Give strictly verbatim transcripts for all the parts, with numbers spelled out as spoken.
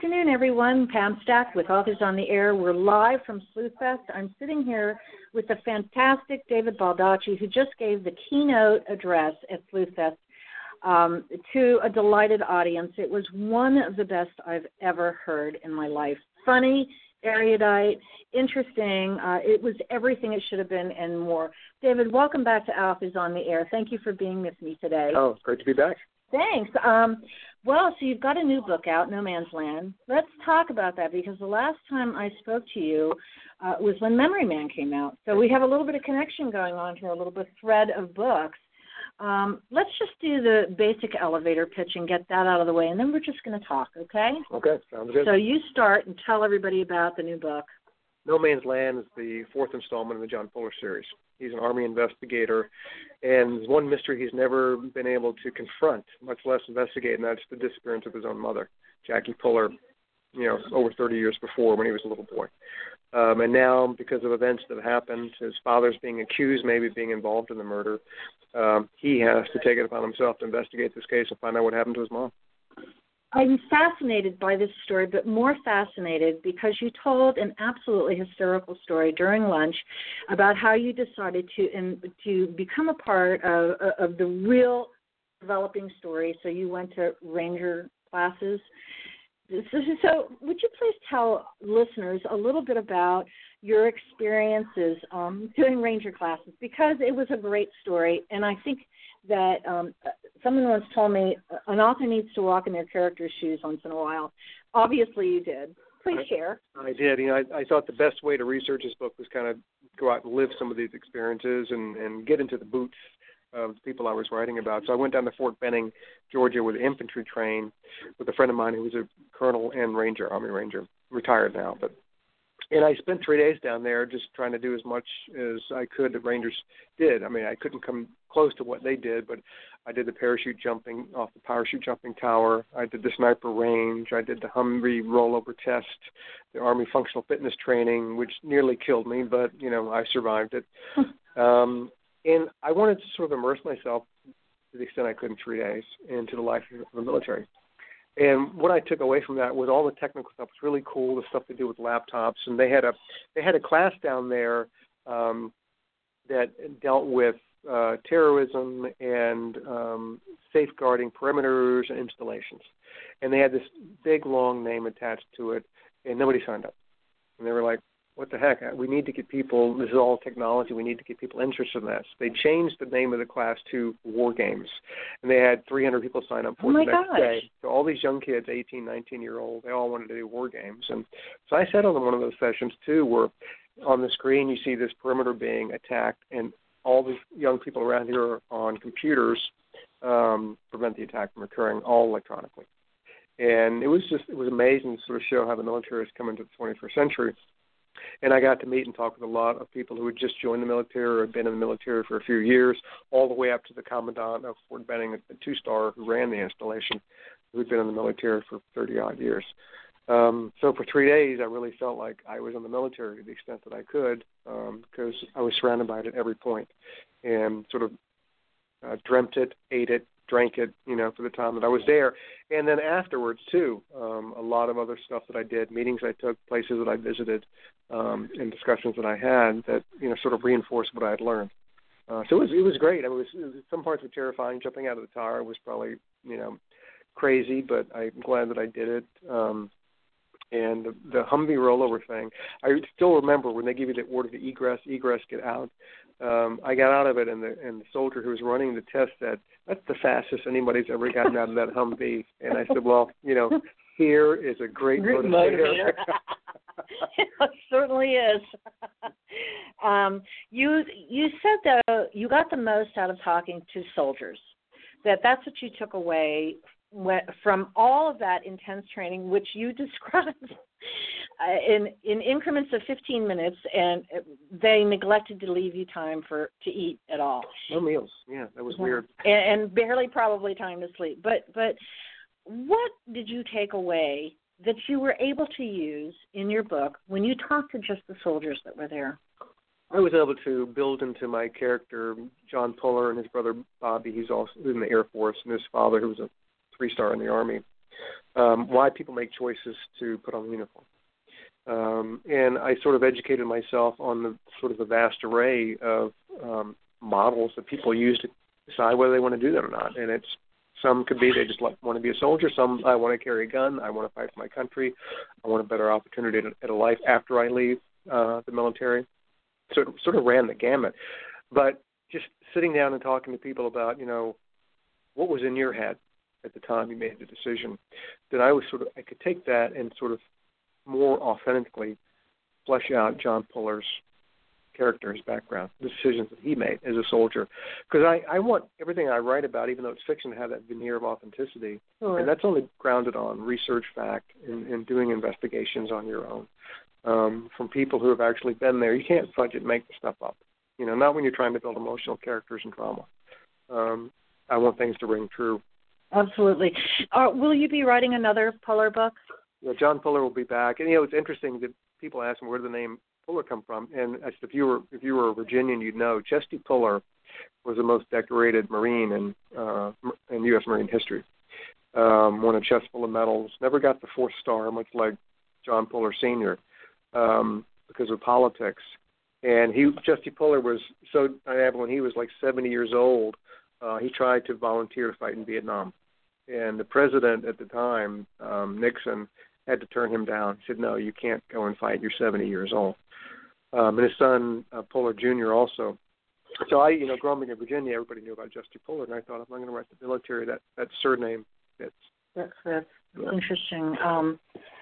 afternoon, everyone. Pam Stack with Authors on the Air. We're live from Sleuthfest. I'm sitting here with the fantastic David Baldacci, who just gave the keynote address at Sleuthfest um, to a delighted audience. It was one of the best I've ever heard in my life. Funny, erudite, interesting. Uh, it was everything it should have been and more. David, welcome back to Authors on the Air. Thank you for being with me today. Oh, great to be back. Thanks. Um, well, so you've got a new book out, No Man's Land. Let's talk about that, because the last time I spoke to you uh, was when Memory Man came out. So we have a little bit of connection going on here, a little bit of thread of books. Um, let's just do the basic elevator pitch and get that out of the way, and then we're just going to talk, okay? Okay, sounds good. So you start and tell everybody about the new book. No Man's Land is the fourth installment in the John Fuller series. He's an Army investigator, and there's one mystery he's never been able to confront, much less investigate, and that's the disappearance of his own mother, Jackie Fuller, you know, over thirty years before when he was a little boy. Um, and now, because of events that happened, his father's being accused, maybe being involved in the murder, um, he has to take it upon himself to investigate this case and find out what happened to his mom. I'm fascinated by this story, but more fascinated because you told an absolutely hysterical story during lunch about how you decided to in, to become a part of, of the real developing story. So you went to Ranger classes. So, so would you please tell listeners a little bit about your experiences um, doing Ranger classes? Because it was a great story, and I think that um, someone once told me an author needs to walk in their character's shoes once in a while. Obviously you did. Please I, share. I did. You know, I, I thought the best way to research this book was kind of go out and live some of these experiences and, and get into the boots of the people I was writing about. So I went down to Fort Benning, Georgia, with an infantry train with a friend of mine who was a colonel and ranger, Army Ranger, retired now, but and I spent three days down there just trying to do as much as I could that Rangers did. I mean, I couldn't come close to what they did, but I did the parachute jumping off the parachute jumping tower. I did the sniper range. I did the Humvee rollover test, the Army functional fitness training, which nearly killed me, but, you know, I survived it. um, and I wanted to sort of immerse myself to the extent I could in three days into the life of the military. And what I took away from that was all the technical stuff. It's really cool, the stuff they do with laptops. And they had a they had a class down there um, that dealt with uh, terrorism and um, safeguarding perimeters and installations. And they had this big, long name attached to it, and nobody signed up. And they were like, what the heck? We need to get people, this is all technology, we need to get people interested in this. They changed the name of the class to War Games, and they had three hundred people sign up for oh it my the next gosh. day. So all these young kids, eighteen, nineteen-year-old, they all wanted to do War Games. And so I sat on one of those sessions, too, where on the screen you see this perimeter being attacked, and all these young people around here are on computers um, prevent the attack from occurring, all electronically. And it was just, it was amazing to sort of show how the military has come into the twenty-first century. And I got to meet and talk with a lot of people who had just joined the military or had been in the military for a few years, all the way up to the commandant of Fort Benning, the two-star who ran the installation, who had been in the military for thirty-odd years. Um, so for three days, I really felt like I was in the military to the extent that I could, um, because I was surrounded by it at every point and sort of uh, dreamt it, ate it, drank it, you know, for the time that I was there. And then afterwards, too, um, a lot of other stuff that I did, meetings I took, places that I visited, um, and discussions that I had that, you know, sort of reinforced what I had learned. Uh, so it was it was great. I mean, it was, it was, some parts were terrifying. Jumping out of the tower was probably, you know, crazy, but I'm glad that I did it. Um, and the, the Humvee rollover thing, I still remember when they give you the order to egress, egress, get out. Um, I got out of it, and the and the soldier who was running the test said, "That's the fastest anybody's ever gotten out of that Humvee." And I said, "Well, you know, fear is a great, great motivator." It certainly is. um, you you said though you got the most out of talking to soldiers. That that's what you took away from all of that intense training, which you described uh, in in increments of fifteen minutes, and they neglected to leave you time for to eat at all. No meals. Yeah, that was weird. And, and barely probably time to sleep. But but what did you take away that you were able to use in your book when you talked to just the soldiers that were there? I was able to build into my character John Fuller and his brother Bobby. He's also in the Air Force, and his father, who was a three-star in the Army. um, why people make choices to put on the uniform. Um, and I sort of educated myself on the sort of the vast array of um, models that people use to decide whether they want to do that or not. And it's some could be they just want to be a soldier. Some I want to carry a gun. I want to fight for my country. I want a better opportunity at, at a life after I leave uh, the military. So it sort of ran the gamut. But just sitting down and talking to people about, you know, what was in your head at the time you made the decision, that I was sort of I could take that and sort of more authentically flesh out John Puller's character, his background, the decisions that he made as a soldier. Because I, I want everything I write about, even though it's fiction, to have that veneer of authenticity. Sure. And that's only grounded on research, fact, and, and doing investigations on your own um, from people who have actually been there. You can't fudge it and make the stuff up. You know, not when you're trying to build emotional characters and drama. Um, I want things to ring true. Absolutely. Uh, will you be writing another Puller book? Yeah, John Puller will be back. And, you know, it's interesting that people ask me where did the name Puller come from. And I said, if you were if you were a Virginian, you'd know. Chesty Puller was the most decorated Marine in, uh, in U S Marine history. Um, won a chest full of medals. Never got the fourth star, much like John Puller Senior, um, because of politics. And he, Chesty Puller was so dynamic when he was like seventy years old. Uh, he tried to volunteer to fight in Vietnam. And the president at the time, um, Nixon, had to turn him down. He said, no, you can't go and fight. You're seventy years old. Um, and his son, uh, Puller Junior, also. So I, you know, growing up in Virginia, everybody knew about Chesty Puller, and I thought, if I'm going to write the military, that, that surname fits. That's, that's yeah. interesting. Um,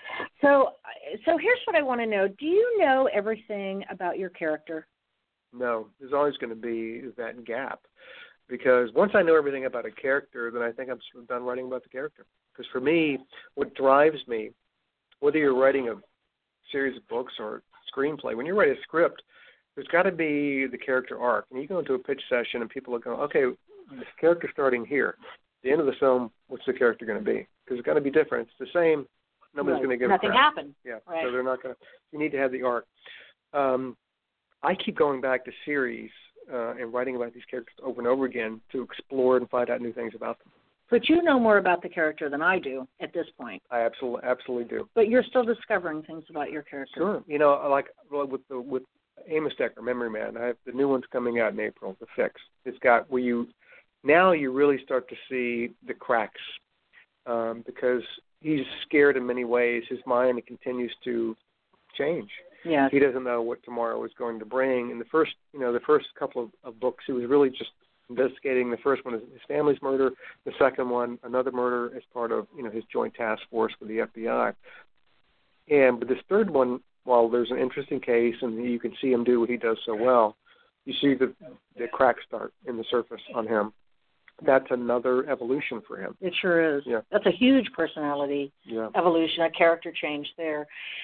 so, so here's what I want to know. Do you know everything about your character? No. There's always going to be that gap. Because once I know everything about a character, then I think I'm sort of done writing about the character. Because for me, what drives me, whether you're writing a series of books or a screenplay, when you write a script, there's got to be the character arc. And you go into a pitch session and people are going, okay, this character's starting here. At the end of the film, what's the character going to be? Because it's got to be different. It's the same. Nobody's right. going to give Nothing a crap. happened. Yeah, right. So they're not going to. You need to have the arc. Um, I keep going back to series uh, and writing about these characters over and over again to explore and find out new things about them. But you know more about the character than I do at this point. I absolutely, absolutely do. But you're still discovering things about your character. Sure. You know, like with the with Amos Decker, Memory Man, I have the new one's coming out in April. The Fix. It's got where you now you really start to see the cracks um, because he's scared in many ways. His mind continues to change. Yeah. He doesn't know what tomorrow is going to bring. In the first, you know, the first couple of, of books, he was really just investigating. The first one is his family's murder. The second one, another murder as part of, you know, his joint task force with the F B I. And but this third one, while there's an interesting case and you can see him do what he does so well, you see the the cracks start in the surface on him. That's another evolution for him. It sure is. Yeah. That's a huge personality yeah. evolution, a character change there.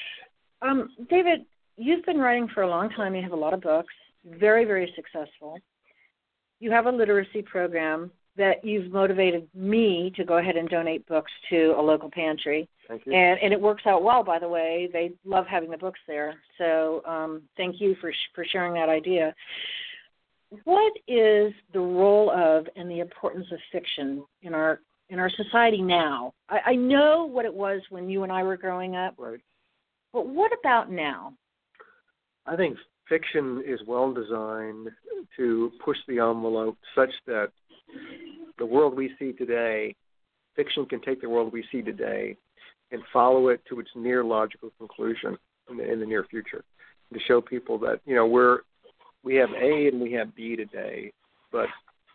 Um, David, you've been writing for a long time. You have a lot of books, very, very successful. You have a literacy program that you've motivated me to go ahead and donate books to a local pantry. Thank you. And, and it works out well, by the way. They love having the books there. So um, thank you for for sharing that idea. What is the role of and the importance of fiction in our in our society now? I, I know what it was when you and I were growing up. Right. But what about now? I think fiction is well designed to push the envelope such that the world we see today, fiction can take the world we see today and follow it to its near logical conclusion in the, in the near future. To show people that, you know, we're we have A and we have B today, but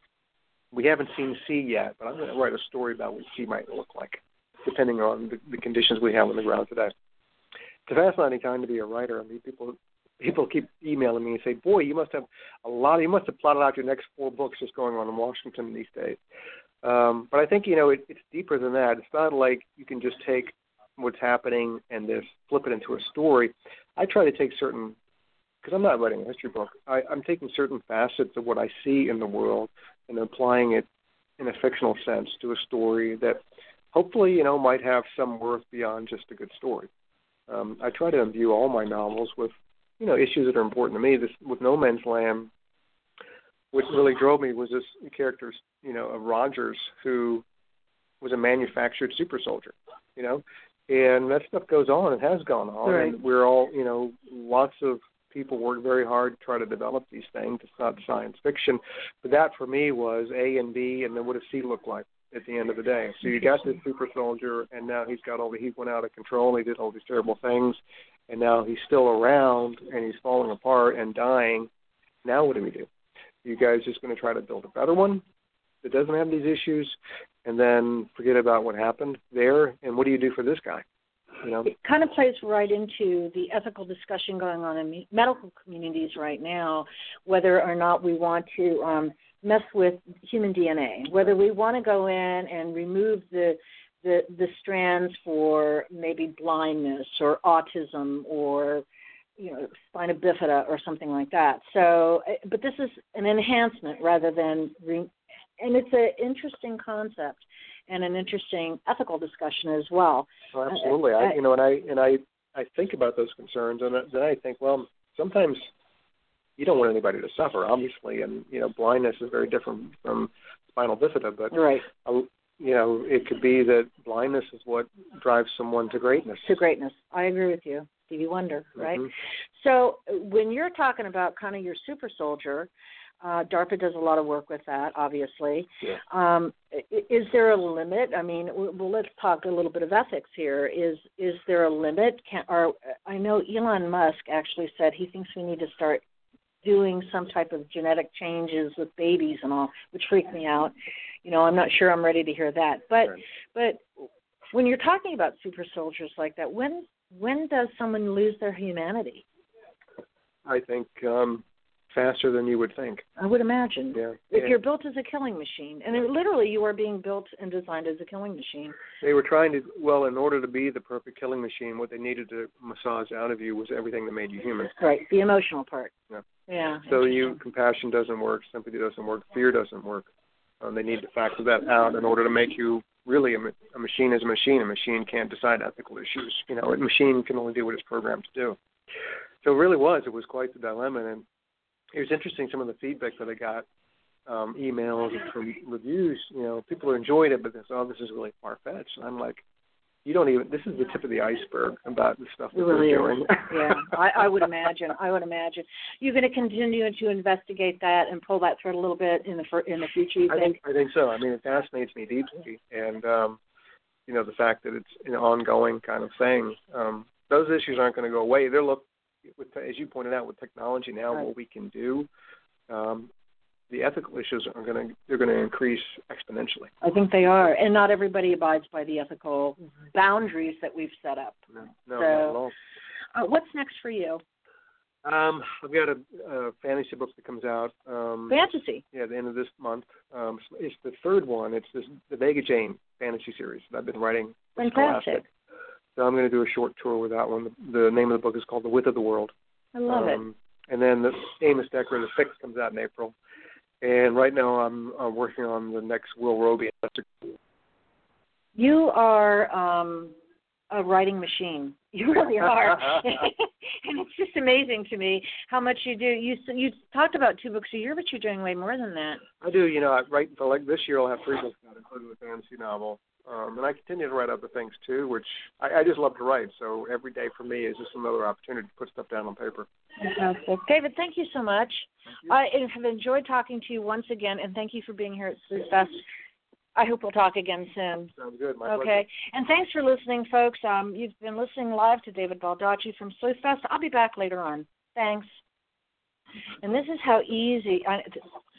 we haven't seen C yet. But I'm going to write a story about what C might look like, depending on the, the conditions we have on the ground today. It's a fascinating time to be a writer. I mean, people people keep emailing me and say, "Boy, you must have a lot. You must have plotted out your next four books just going on in Washington these days." Um, but I think you know it, it's deeper than that. It's not like you can just take what's happening and just flip it into a story. I try to take certain, because I'm not writing a history book. I, I'm taking certain facets of what I see in the world and applying it in a fictional sense to a story that hopefully you know might have some worth beyond just a good story. Um, I try to imbue all my novels with, you know, issues that are important to me. This with No Man's Land, what really drove me was this character, you know, of Rogers, who was a manufactured super soldier. you know, and that stuff goes on. It has gone on, right. and we're all, you know, lots of people work very hard to try to develop these things. It's not science fiction, but that for me was A and B, and then what does C look like at the end of the day? So you got this super soldier, and now he's got all the, he went out of control. He did all these terrible things, and now he's still around, and he's falling apart and dying. Now what do we do? You guys just going to try to build a better one that doesn't have these issues, and then forget about what happened there? And what do you do for this guy? You know? It kind of plays right into the ethical discussion going on in medical communities right now, whether or not we want to um, mess with human D N A, whether we want to go in and remove the, the the strands for maybe blindness or autism or, you know, spina bifida or something like that. So, but this is an enhancement rather than, re- and it's an interesting concept and an interesting ethical discussion as well. Oh, absolutely. I, you know, and I and I, I think about those concerns, and then I think, well, sometimes you don't want anybody to suffer, obviously, and you know, blindness is very different from spinal bifida, but right. uh, you know, it could be that blindness is what drives someone to greatness. To greatness. I agree with you. Stevie Wonder, right? Mm-hmm. So when you're talking about kind of your super soldier, Uh, DARPA does a lot of work with that, obviously. Yeah. Um, is there a limit? I mean, well, let's talk a little bit of ethics here. Is is there a limit? Can, or I know Elon Musk actually said he thinks we need to start doing some type of genetic changes with babies and all, which freaked me out. You know, I'm not sure I'm ready to hear that. But right. but when you're talking about super soldiers like that, when when does someone lose their humanity? I think um, faster than you would think. I would imagine. Yeah. If yeah. you're built as a killing machine, and it, literally you are being built and designed as a killing machine. They were trying to, well, in order to be the perfect killing machine, what they needed to massage out of you was everything that made you human. Right, the emotional part. Yeah. Yeah. So you, compassion doesn't work, sympathy doesn't work, fear doesn't work. Um, they need to factor that out in order to make you really a, a machine is a machine. A machine can't decide ethical issues. You know, a machine can only do what it's programmed to do. So it really was. It was quite the dilemma, and it was interesting, some of the feedback that I got, um, emails and from reviews, you know, people enjoyed it, but they said, oh, this is really far-fetched. And I'm like, you don't even, this is the tip of the iceberg about the stuff that really we're doing. Yeah, I, I would imagine. I would imagine. You're going to continue to investigate that and pull that thread a little bit in the in the future, you I think? think? I think so. I mean, it fascinates me deeply. And, um, you know, the fact that it's an ongoing kind of thing, um, those issues aren't going to go away. They're look, with, as you pointed out, with technology now, right. what we can do, um, the ethical issues are going to they're going to increase exponentially. I think they are, and not everybody abides by the ethical boundaries that we've set up. No, no, so, not at all. Uh, what's next for you? Um, I've got a, a fantasy book that comes out. Um, Fantasy. Yeah, at the end of this month. Um, it's the third one. It's this the Vega Jane fantasy series that I've been writing. Fantastic. So I'm going to do a short tour with that one. The, the name of the book is called The Width of the World. I love um, it. And then the Amos Decker, The Fix, comes out in April. And right now I'm, I'm working on the next Will Roby. You are um, a writing machine. You really are. And it's just amazing to me how much you do. You you talked about two books a year, but you're doing way more than that. I do. You know, I write for like this year I'll have three books out, including the fantasy novel. Um, and I continue to write other things too, which I, I just love to write. So every day for me is just another opportunity to put stuff down on paper. Fantastic. David, thank you so much. I have enjoyed talking to you once again, and thank you for being here at Sleuth Fest. I hope we'll talk again soon. Sounds good. My okay. pleasure. And thanks for listening, folks. Um, you've been listening live to David Baldacci from Sleuth Fest. I'll be back later on. Thanks. And this is how easy. I,